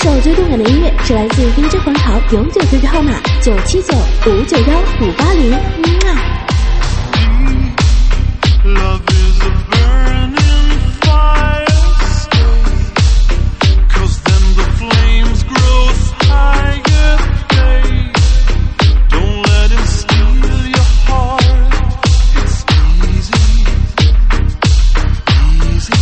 首最动感的音乐是来自 DJ 黄潮永久 QQ 号码979591580。 Love is a burning fire stay, 'cause then the flames grow higher day. Don't let him steal your heart. It's easy, easy.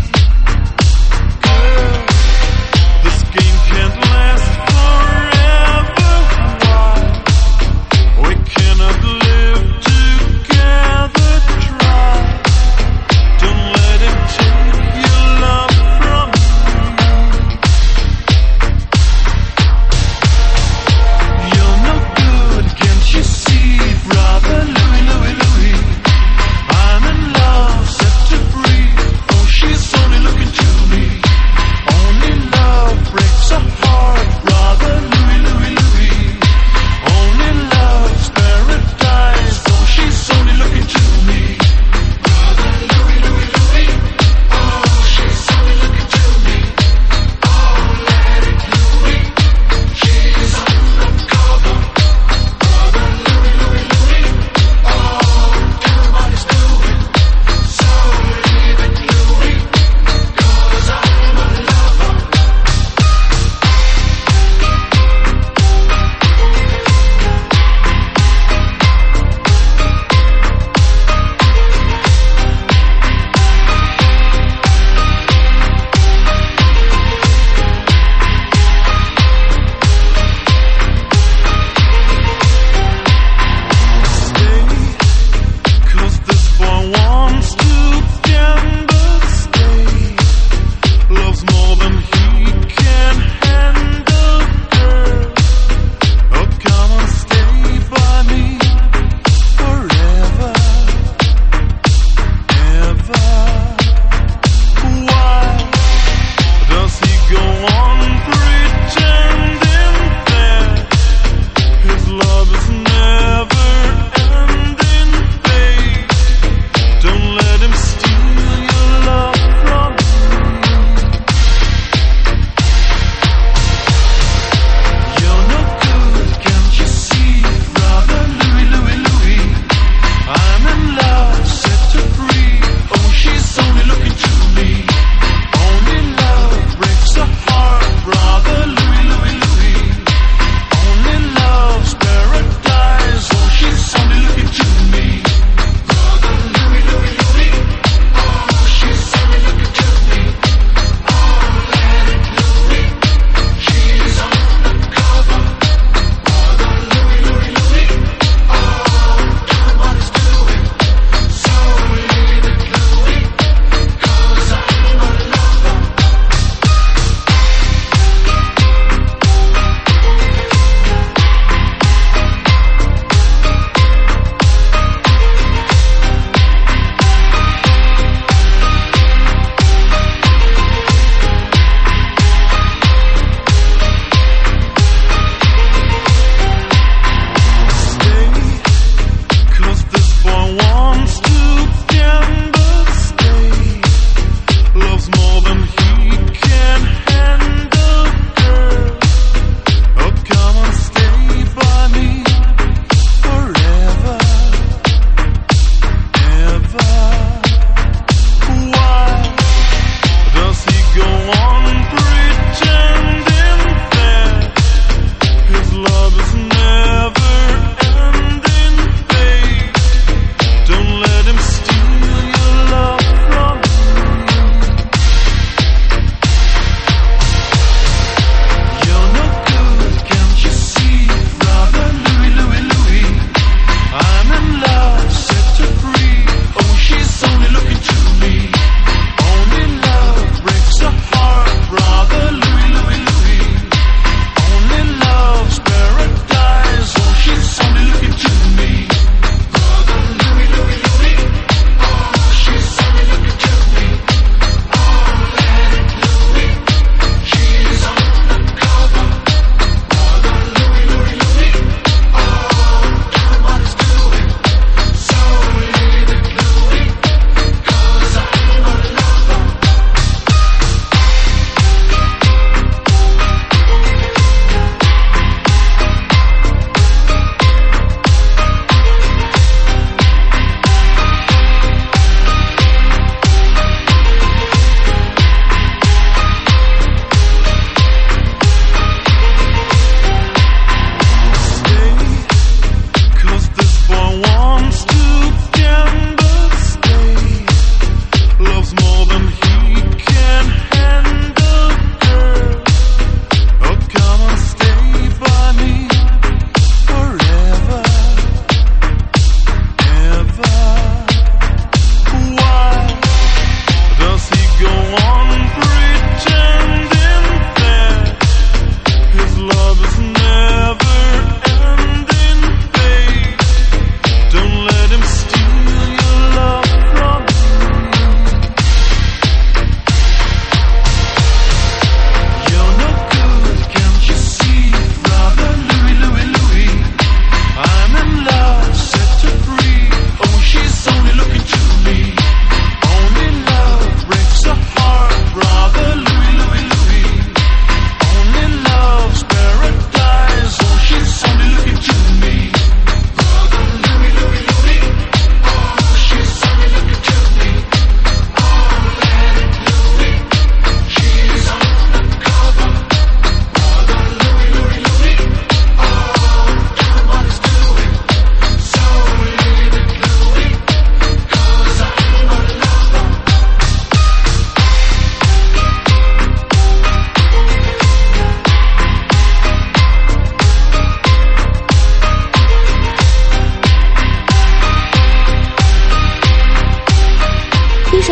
Girl, this game can't last forever. Why? We cannot live together. Try.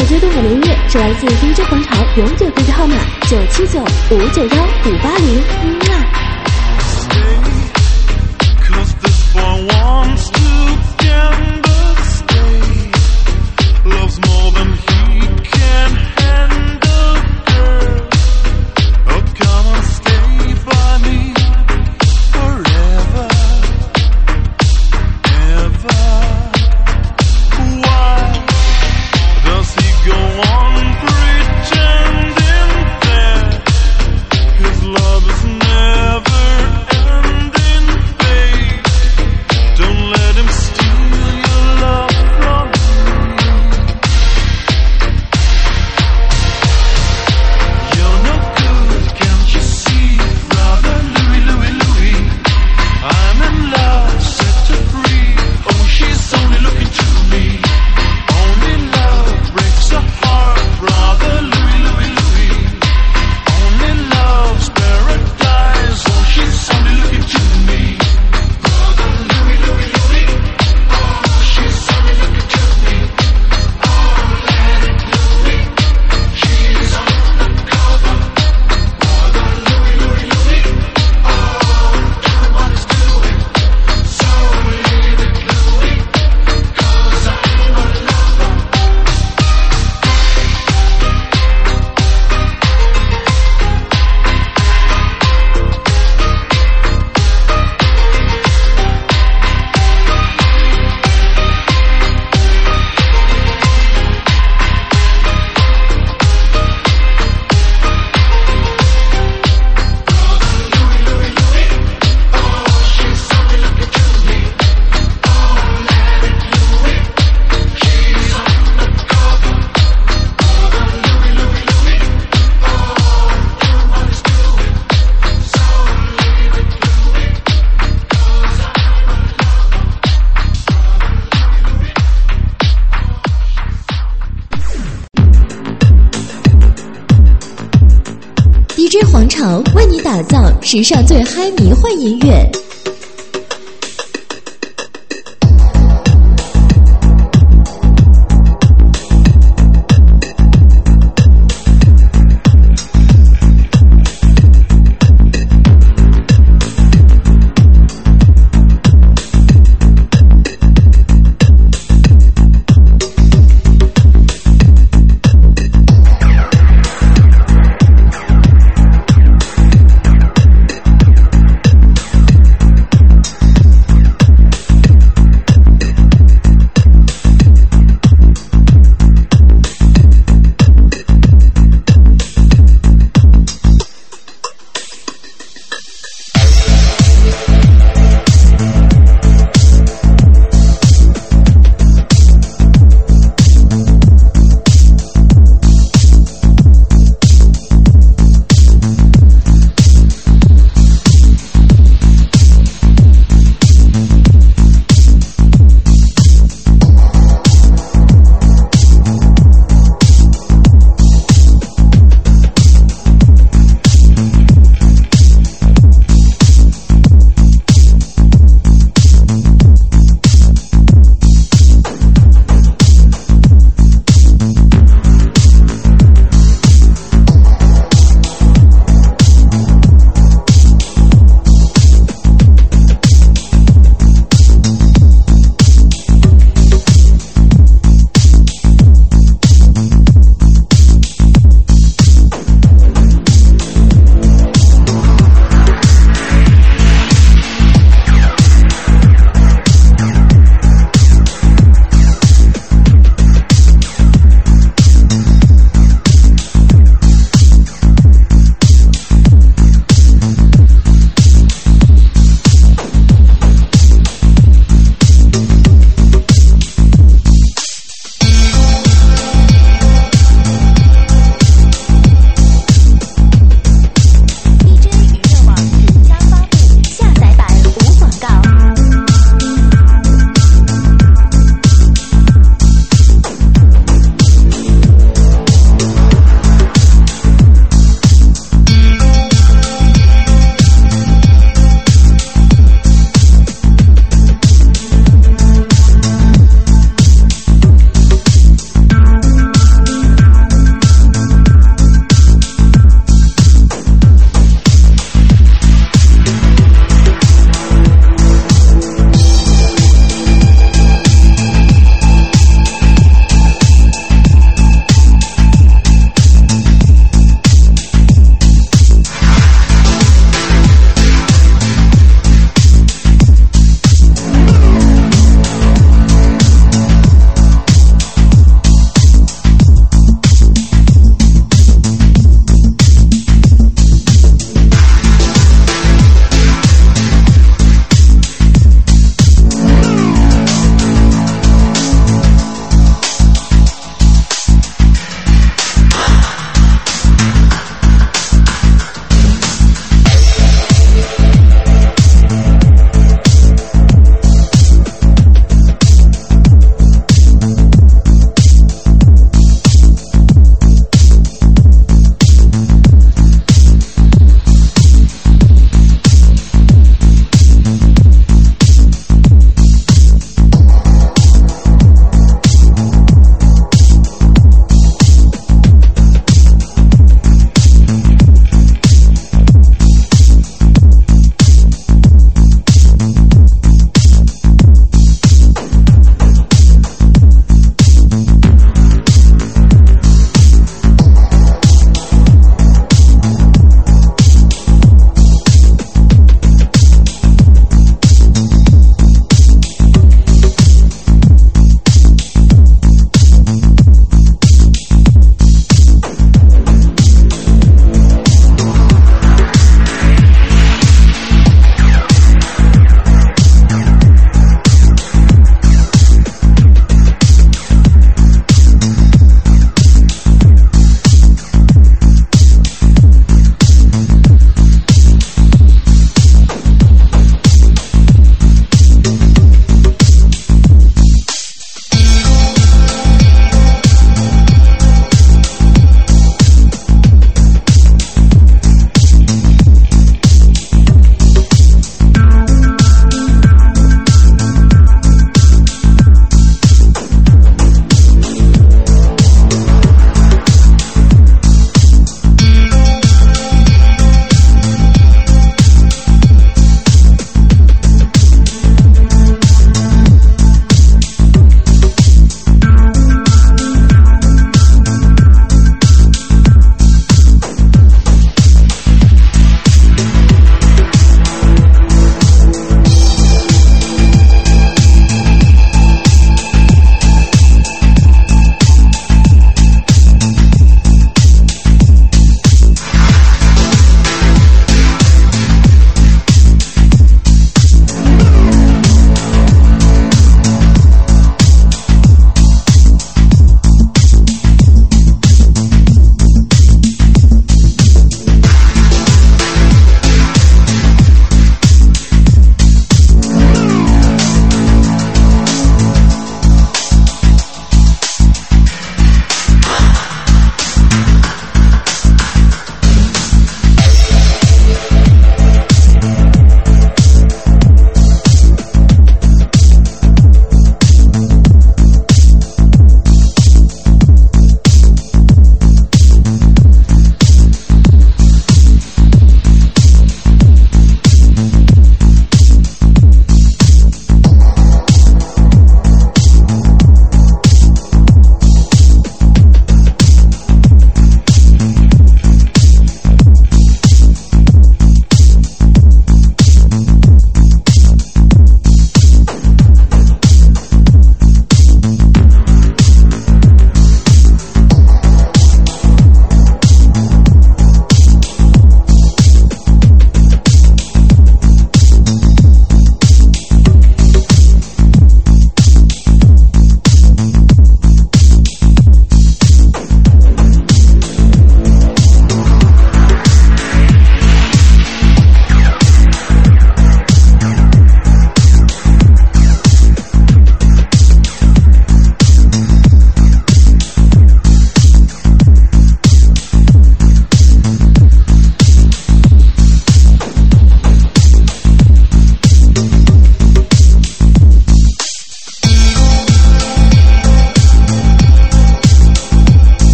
Cause this boy wants to gamble, stay. Loves more than he can handle, girl. Oh, come on, stay by me forever, ever. Why does he go on pretending that his love is never ending, babe? Don't let him steal your love from me. You're no good, can't you see, brother Louie, Louie, Louie? I'm in love, set her free. Oh, she's only looking to me. Only love breaks her heart, brother Louie, Louie, Louie. Only love's paradise. Oh, she's only looking to me. Brother Louie, Louie, Louie. Oh, she's only looking to me. Oh, let it Louie. She's undercover. Brother Louie, Louie, Louie. Oh, tell him what he's doing. So leave it Louie, 'cause I'm a lover. DJ 黄潮为你打造时尚最嗨迷幻音乐。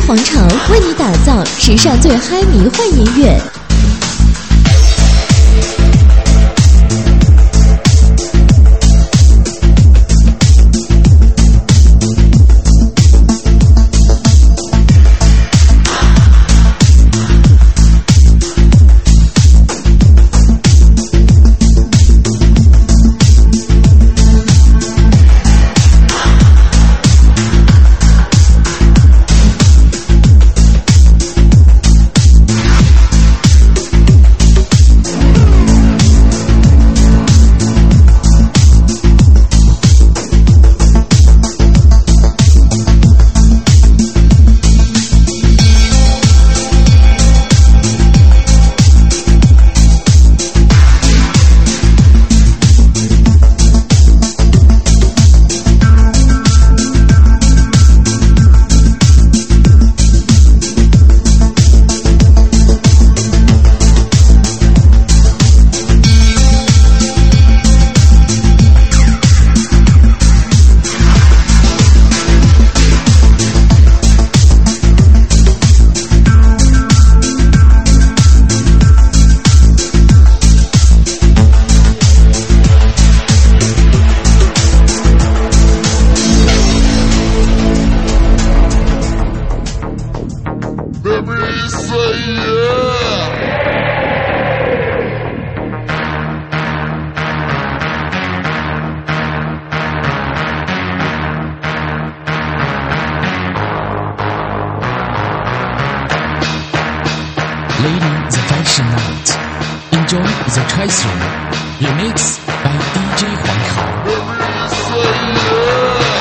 皇朝为你打造时尚最嗨迷幻音乐。 Lady the Fashion Night. Enjoy the Tracing. Remix by DJ 黄考。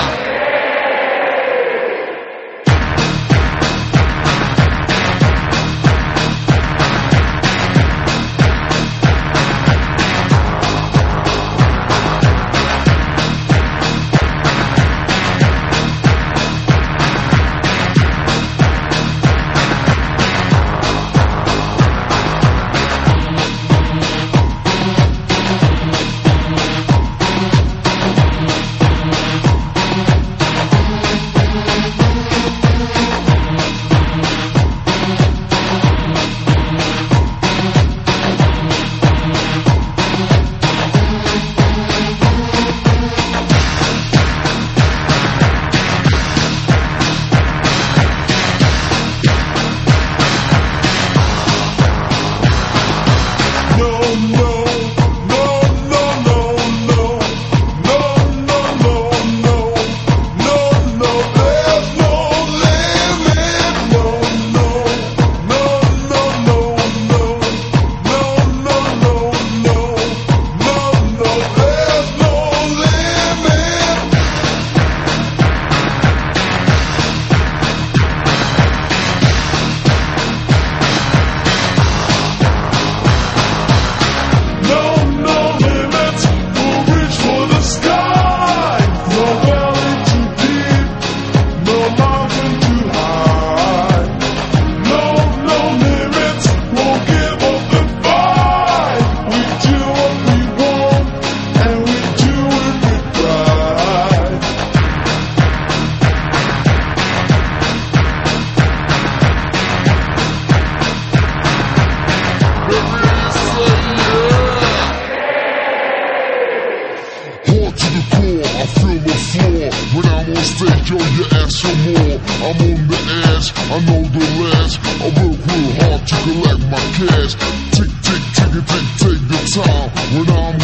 stage, yo, you ask for more. I'm on the edge, I know the ledge. I work real hard to collect my cash. Tick, tick, tick, tick, take the time. When I'm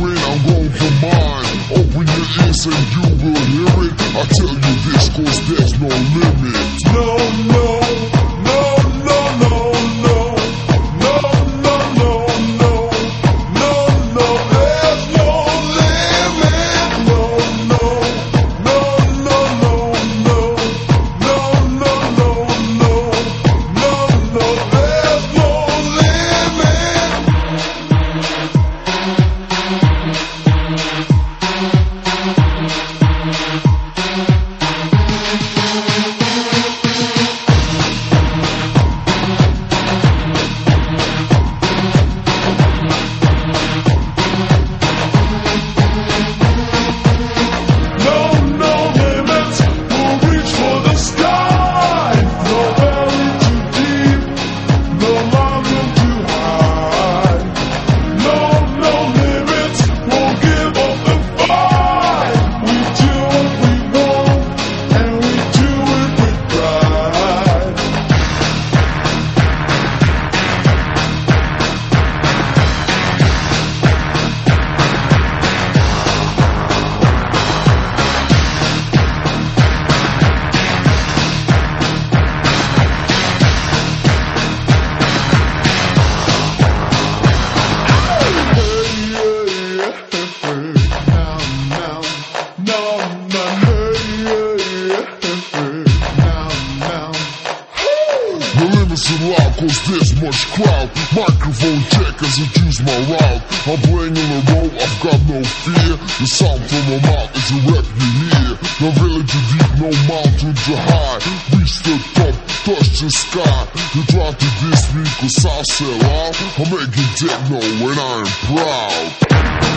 going for mine. Open your ears and you will hear it. I tell you this, cause there's no limit. No, no, no, no, no, no. No, no, no, no. No, no, there's no limit. No, no. No, no, no, no. No, no, no, no. No, no, there's no limit. Microphone check as I choose my route. I'm playing on the road, I've got no fear. The sound from my mouth is a rap you hear. No village too deep, no mountain too high. Reach the top, touch the sky. You try to diss me cause I sell out. I'm making techno when I'm proud.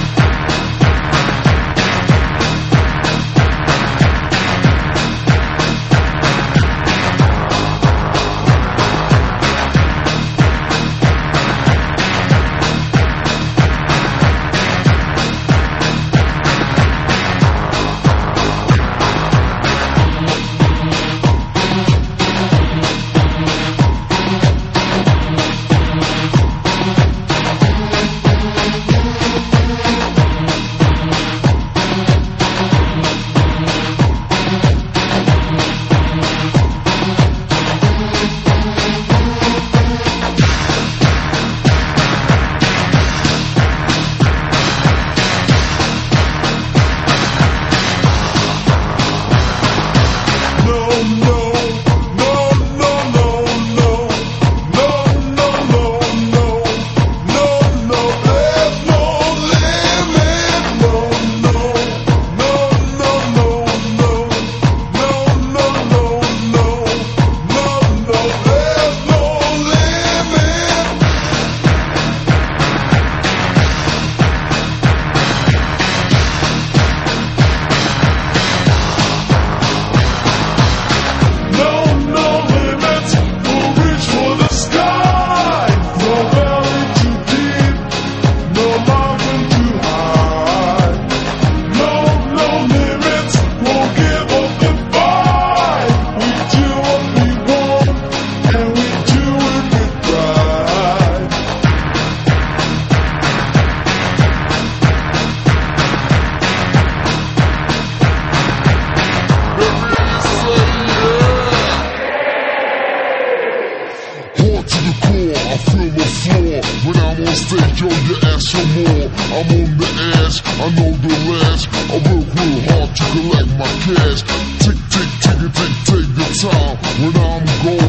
Yo, you ask for more. I'm on the edge, I know the last. I work real hard to collect my cash. Tick, tick, tick, tick, take the time. When I'm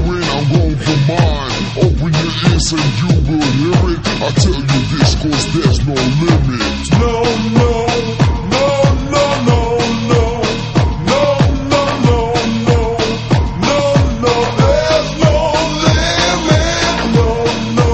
going for mine. Open your ears and you will hear it. I tell you this cause there's no limit. No, no, no, no, no, no. No, no, no, no. No, no, there's no limit. No, no.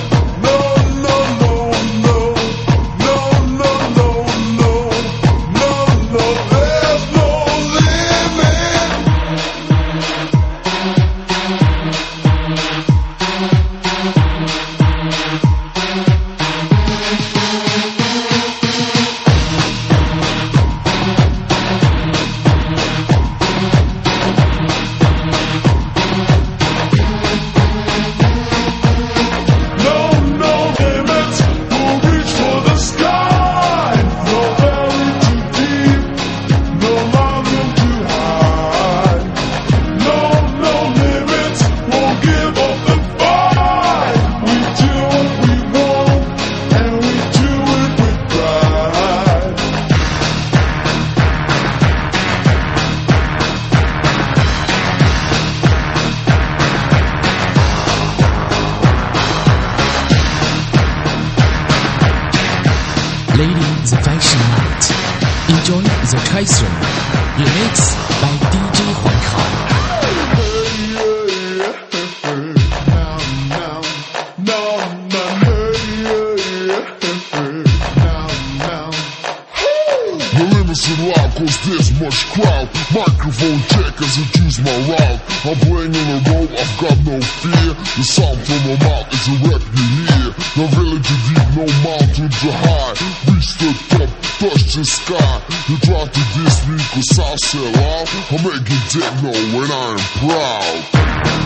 Lady the Fashion Night. Enjoy the Tracer. Remix by DJ 黄考。Cause there's much crowd. Microphone check as I choose my route. I'm playing on the road, I've got no fear. The sound from my mouth is a rap you hear. No village too deep, no mountain too high. Reach the top, touch the sky. You try to diss me cause I sell out. I'm making techno when I'm proud.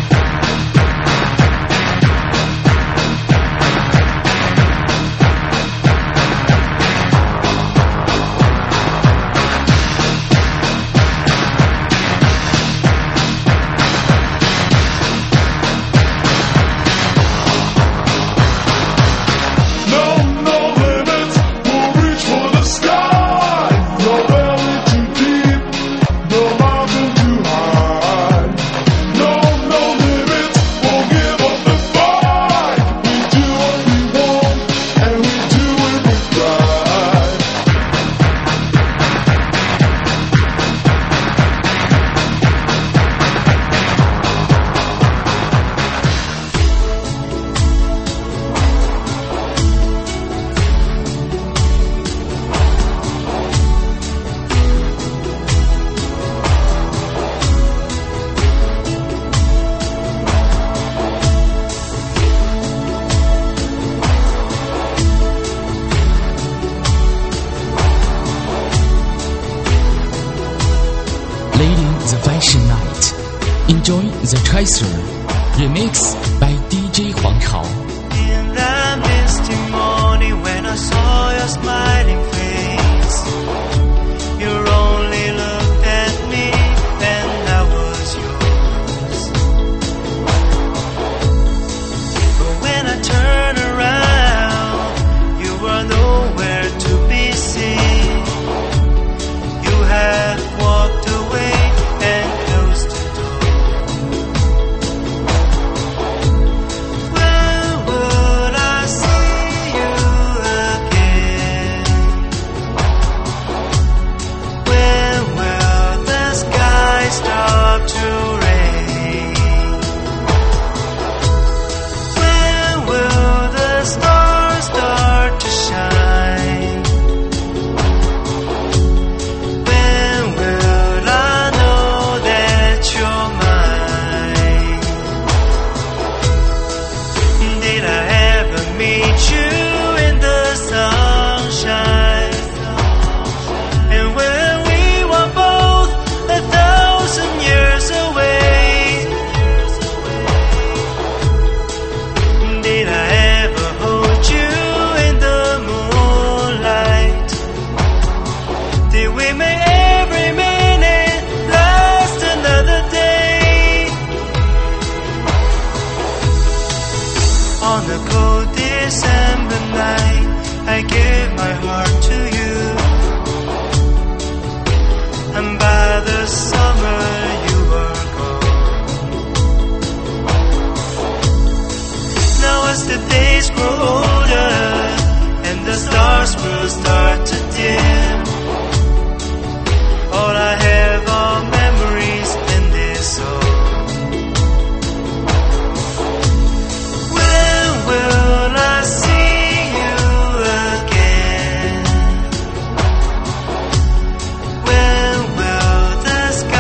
Enjoy the Chaser Remix by DJ 黄潮。 In that misty morning when I saw your smiling face, you only looked at me and I was yours. But when I turned around, you were nowhere to be seen. You had walked away and closed the door. When would I see you again? When will the sky stop to rain? When will the stars start to shine? When will I know that you're mine? Did I ever meet you in the sunshine? And when we were both 1,000 years away, did I ever hold you in the moonlight? Did we make every minute last another day? On a cold December night, I gave my heart to you, and by the summer you were gone. Now as the days grow older and the stars will start to dim, all I have are memories in this song. When will I see you again? When will the sky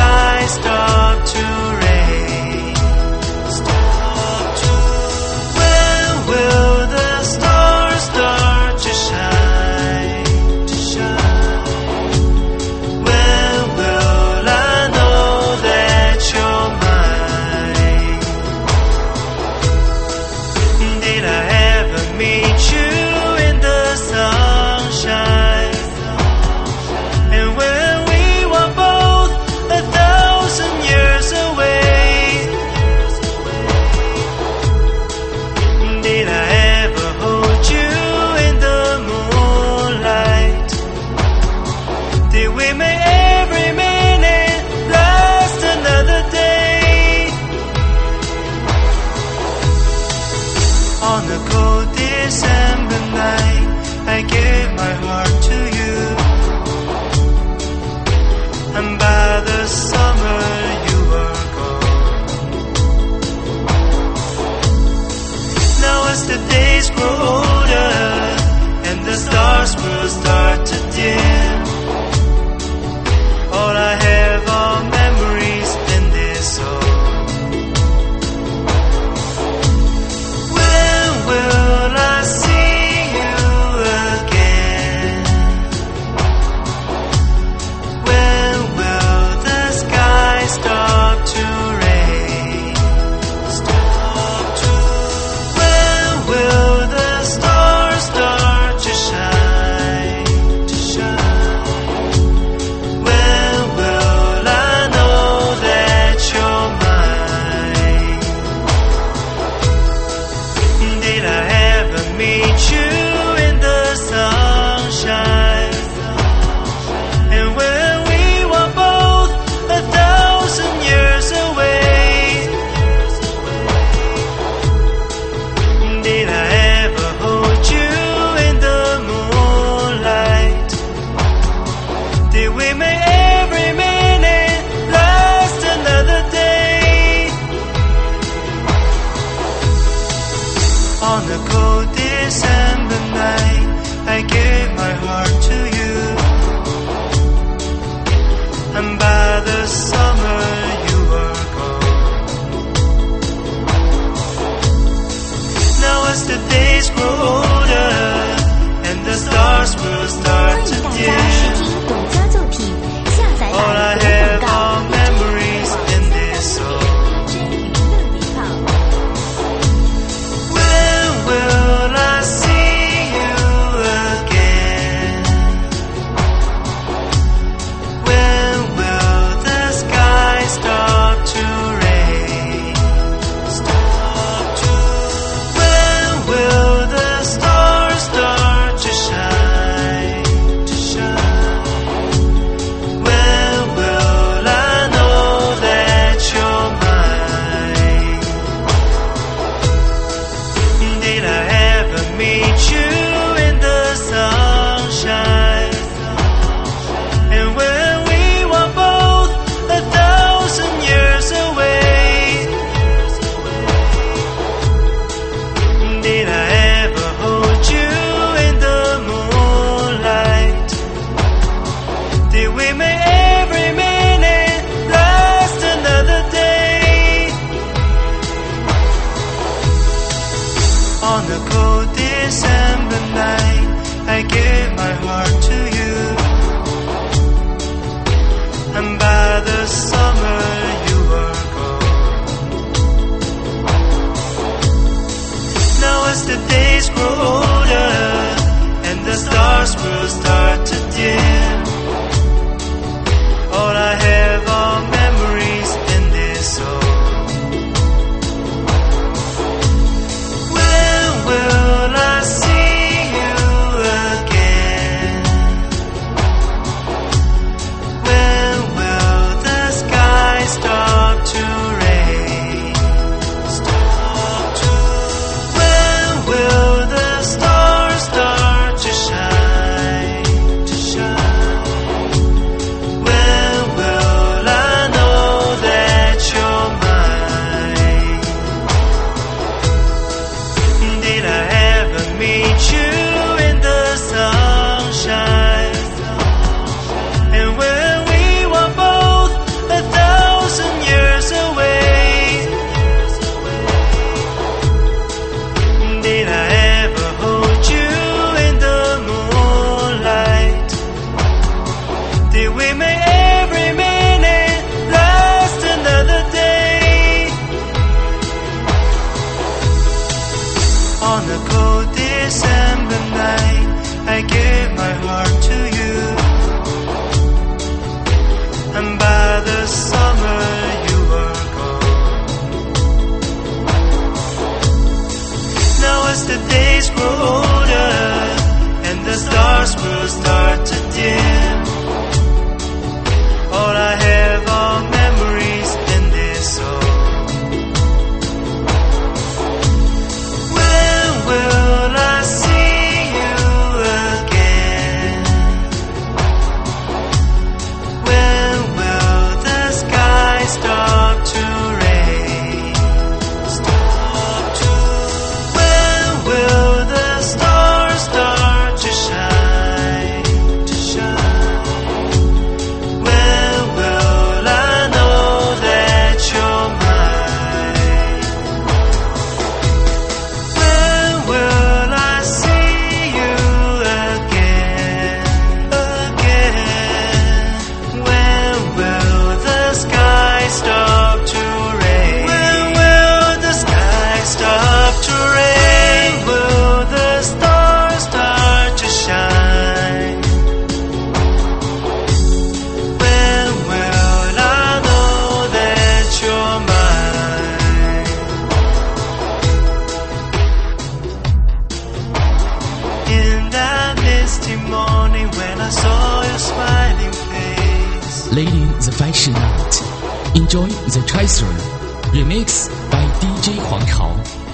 their smiling face. Leading the Fashion Night. Enjoy the Tracer. Remix by DJ 黄桃.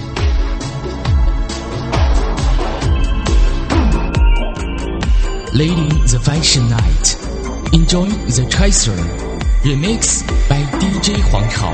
Leading the Fashion Night. Enjoy the Tracer. Remix by DJ 黄桃.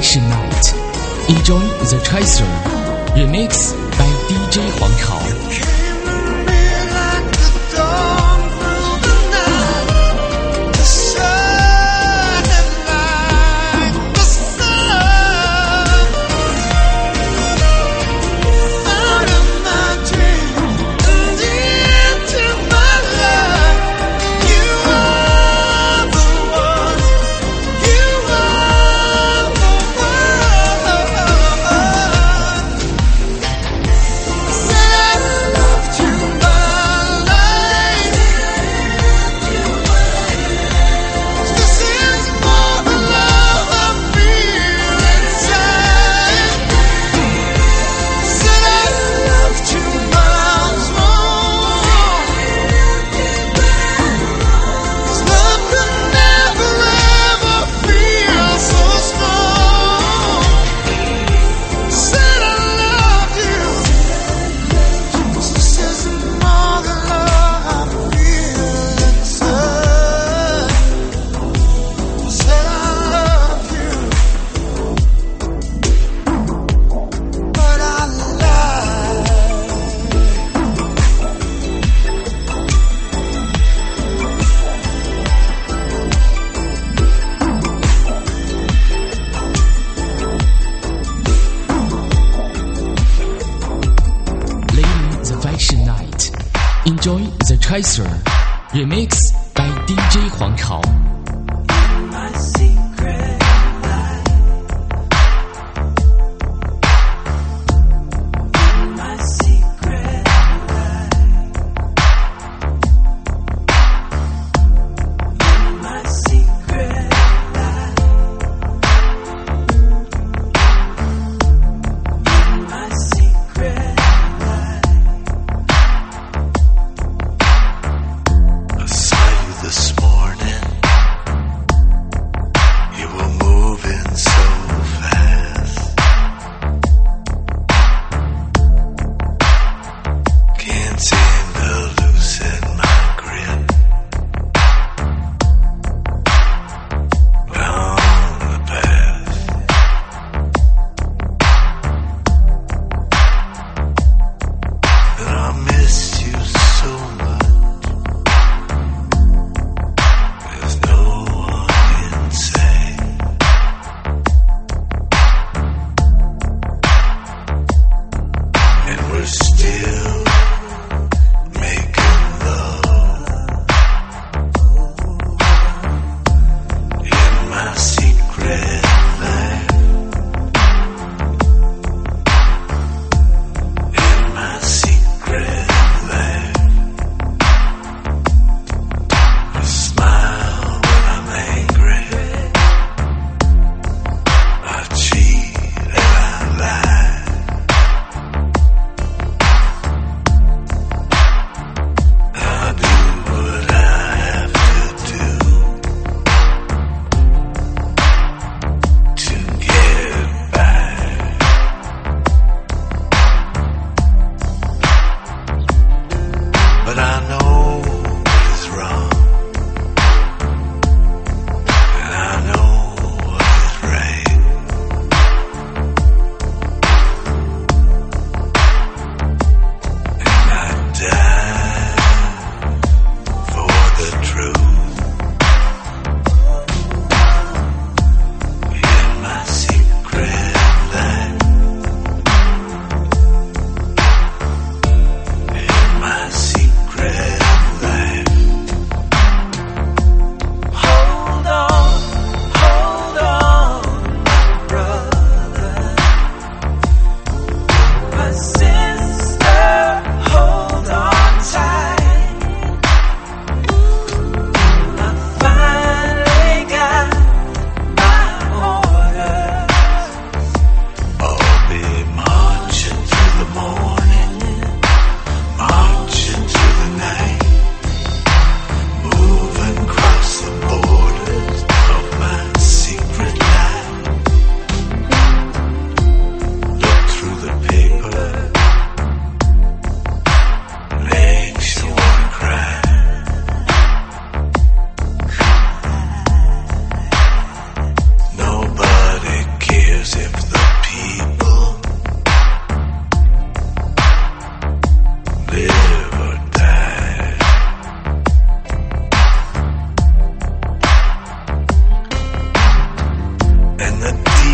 Fashion Night. Enjoy the Tracer. Remix by DJ 黄考。Enjoy the Tracer. Remix by DJ 黄考。 This morning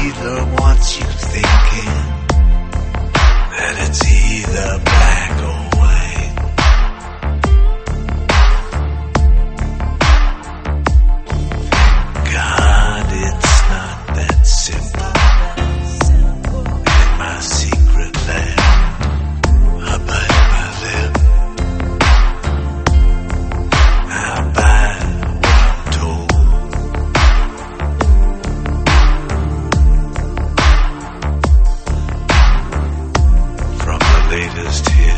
either wants you thinking that it's either black or white. God, it's not that simple. In my secret land, I bite my lip. I bite what I'm told. From the latest hit.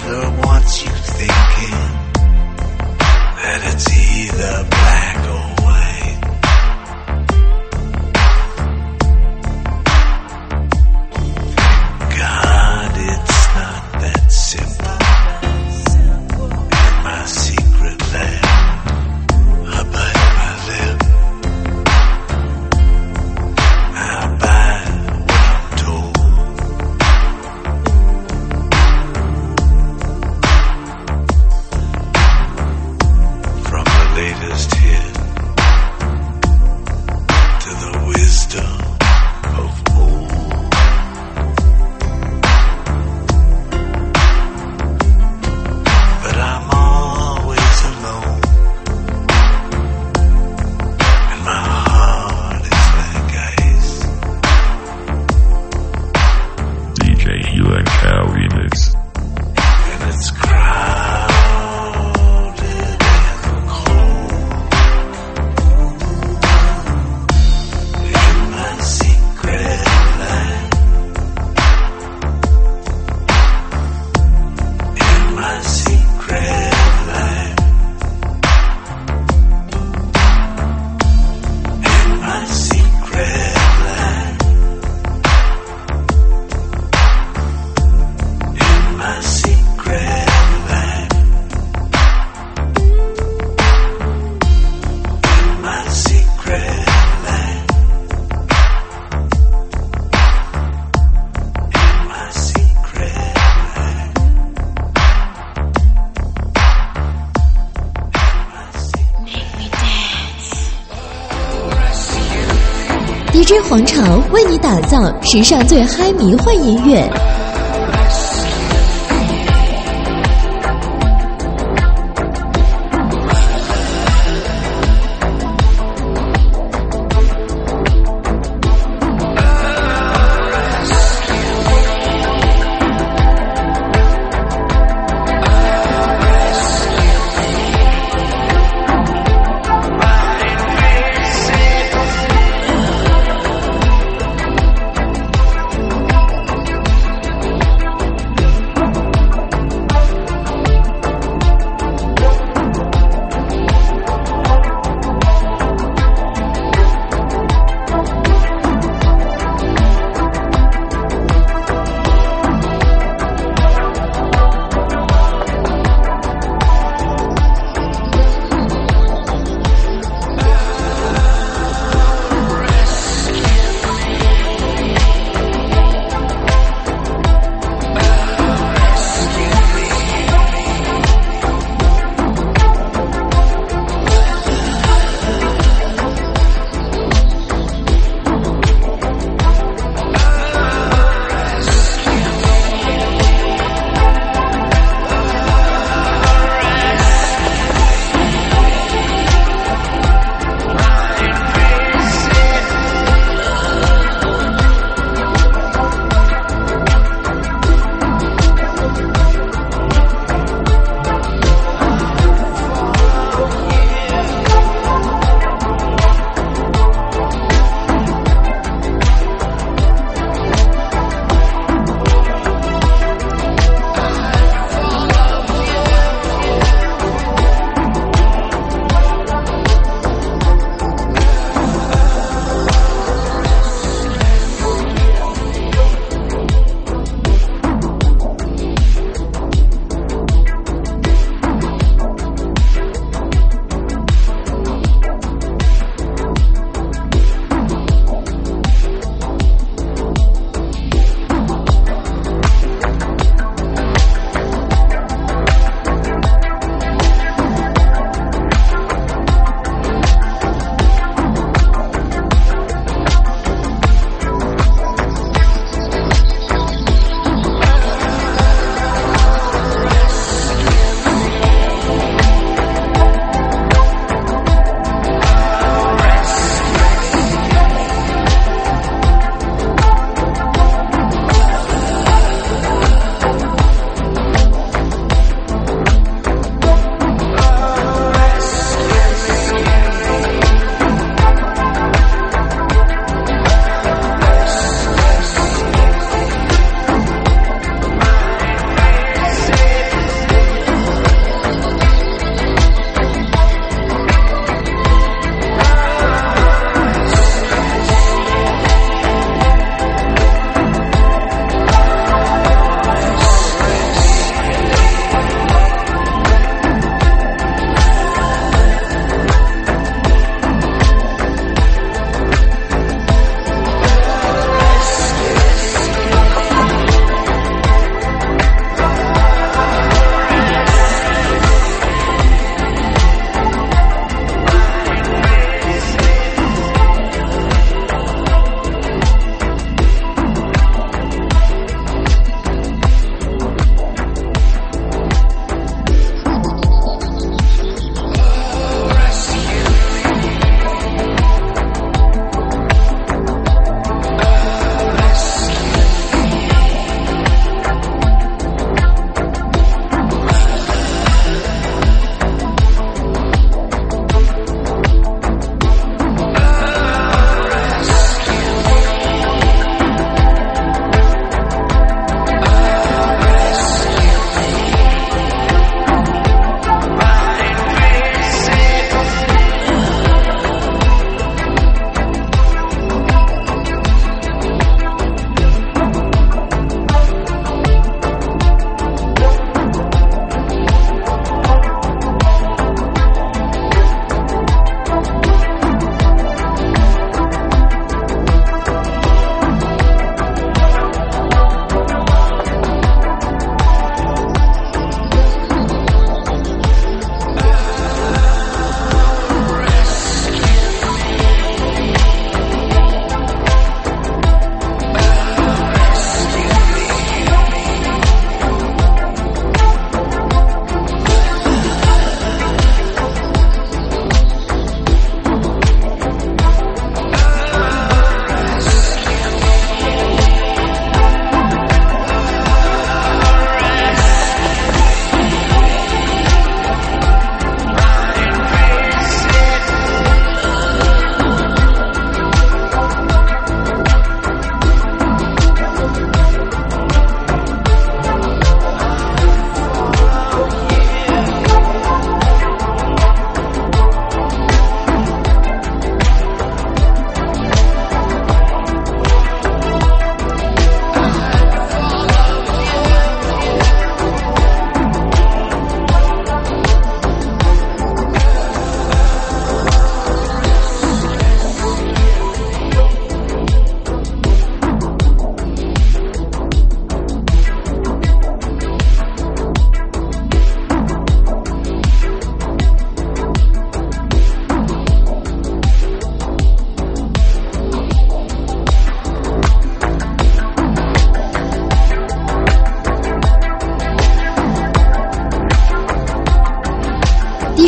either wants you thinking that it's either black or white. God, it's not that simple. In my secret land, I bite my lip. I bite what I'm told. From the latest hit to the wisdom of old. But I'm always alone, and my heart is like ice. DJ Yuan Cow Remix. And it's crowded and cold in my secret land. In my secret land. In my secret land. In my secret land. In my secret land. In my secret land. DJ 黄巢为你打造时尚最嗨迷幻音乐。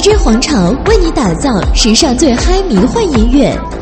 DJ 黄潮为你打造时尚最嗨迷幻音乐。